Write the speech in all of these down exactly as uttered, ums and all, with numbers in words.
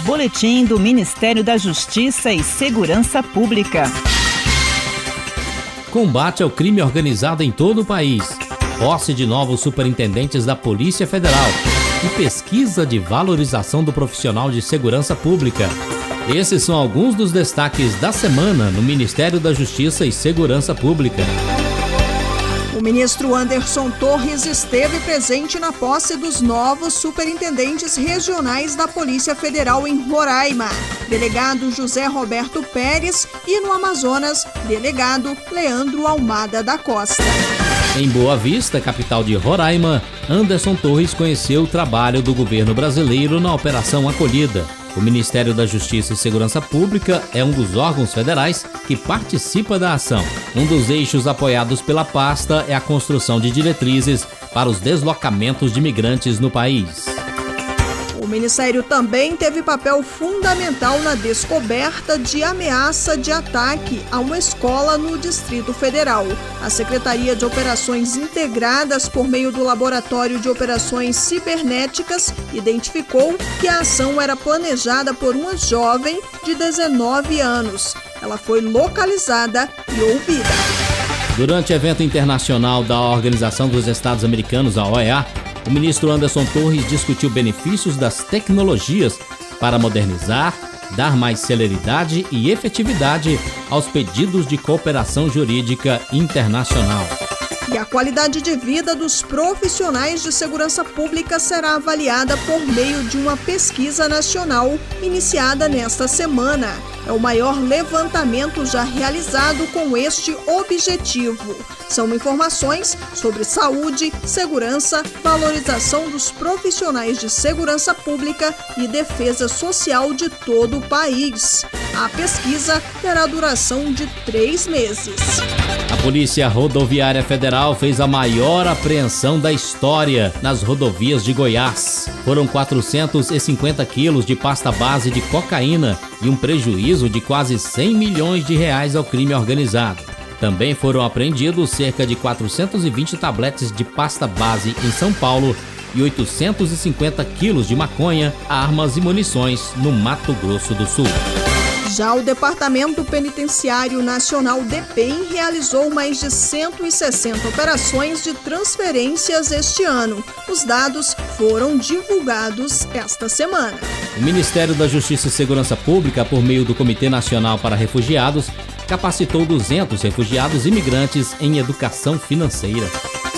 Boletim do Ministério da Justiça e Segurança Pública. Combate ao crime organizado em todo o país. Posse de novos superintendentes da Polícia Federal. E pesquisa de valorização do profissional de segurança pública. Esses são alguns dos destaques da semana no Ministério da Justiça e Segurança Pública. O ministro Anderson Torres esteve presente na posse dos novos superintendentes regionais da Polícia Federal em Roraima, delegado José Roberto Pérez, e no Amazonas, delegado Leandro Almada da Costa. Em Boa Vista, capital de Roraima, Anderson Torres conheceu o trabalho do governo brasileiro na Operação Acolhida. O Ministério da Justiça e Segurança Pública é um dos órgãos federais que participa da ação. Um dos eixos apoiados pela pasta é a construção de diretrizes para os deslocamentos de migrantes no país. O Ministério também teve papel fundamental na descoberta de ameaça de ataque a uma escola no Distrito Federal. A Secretaria de Operações Integradas, por meio do Laboratório de Operações Cibernéticas, identificou que a ação era planejada por uma jovem de dezenove anos. Ela foi localizada e ouvida. Durante o evento internacional da Organização dos Estados Americanos, a O E A, o ministro Anderson Torres discutiu benefícios das tecnologias para modernizar, dar mais celeridade e efetividade aos pedidos de cooperação jurídica internacional. E a qualidade de vida dos profissionais de segurança pública será avaliada por meio de uma pesquisa nacional iniciada nesta semana. É o maior levantamento já realizado com este objetivo. São informações sobre saúde, segurança, valorização dos profissionais de segurança pública e defesa social de todo o país. A pesquisa terá duração de três meses. A Polícia Rodoviária Federal fez a maior apreensão da história nas rodovias de Goiás. Foram quatrocentos e cinquenta quilos de pasta base de cocaína e um prejuízo de quase cem milhões de reais ao crime organizado. Também foram apreendidos cerca de quatrocentos e vinte tabletes de pasta base em São Paulo e oitocentos e cinquenta quilos de maconha, armas e munições no Mato Grosso do Sul. Já o Departamento Penitenciário Nacional, DEPEN, realizou mais de cento e sessenta operações de transferências este ano. Os dados foram divulgados esta semana. O Ministério da Justiça e Segurança Pública, por meio do Comitê Nacional para Refugiados, capacitou duzentos refugiados imigrantes em educação financeira.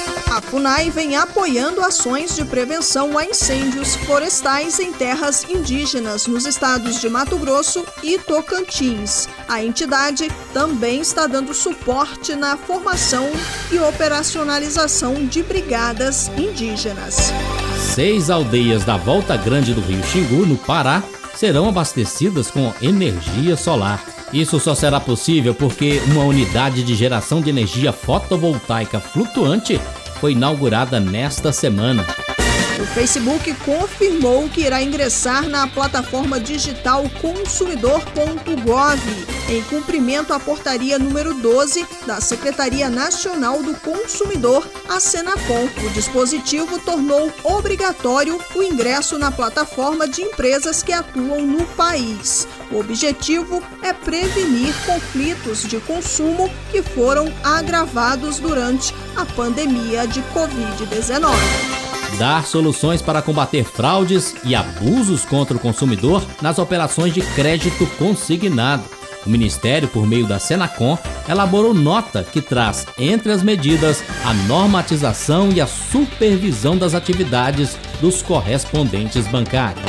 A FUNAI vem apoiando ações de prevenção a incêndios florestais em terras indígenas nos estados de Mato Grosso e Tocantins. A entidade também está dando suporte na formação e operacionalização de brigadas indígenas. Seis aldeias da Volta Grande do Rio Xingu, no Pará, serão abastecidas com energia solar. Isso só será possível porque uma unidade de geração de energia fotovoltaica flutuante foi inaugurada nesta semana. O Facebook confirmou que irá ingressar na plataforma digital consumidor ponto gov, em cumprimento à portaria número doze da Secretaria Nacional do Consumidor, a Senacom. O dispositivo tornou obrigatório o ingresso na plataforma de empresas que atuam no país. O objetivo é prevenir conflitos de consumo que foram agravados durante a pandemia de covid dezenove. Dar soluções para combater fraudes e abusos contra o consumidor nas operações de crédito consignado. O Ministério, por meio da Senacom, elaborou nota que traz, entre as medidas, a normatização e a supervisão das atividades dos correspondentes bancários.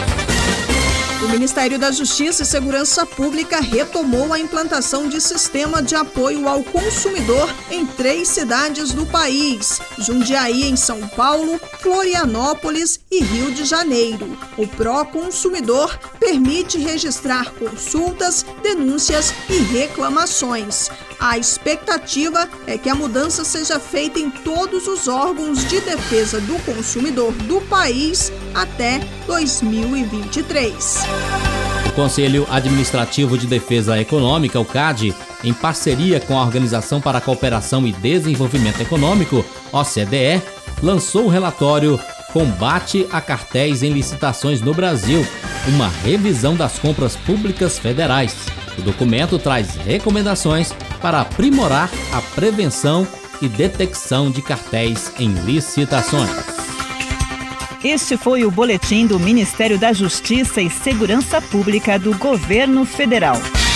O Ministério da Justiça e Segurança Pública retomou a implantação de sistema de apoio ao consumidor em três cidades do país: Jundiaí, em São Paulo, Florianópolis e Rio de Janeiro. O Pró-Consumidor permite registrar consultas, denúncias e reclamações. A expectativa é que a mudança seja feita em todos os órgãos de defesa do consumidor do país até dois mil e vinte e três. O Conselho Administrativo de Defesa Econômica, o C A D, em parceria com a Organização para a Cooperação e Desenvolvimento Econômico, O C D E, lançou o relatório Combate a cartéis em licitações no Brasil, uma revisão das compras públicas federais. O documento traz recomendações para aprimorar a prevenção e detecção de cartéis em licitações. Este foi o boletim do Ministério da Justiça e Segurança Pública do Governo Federal.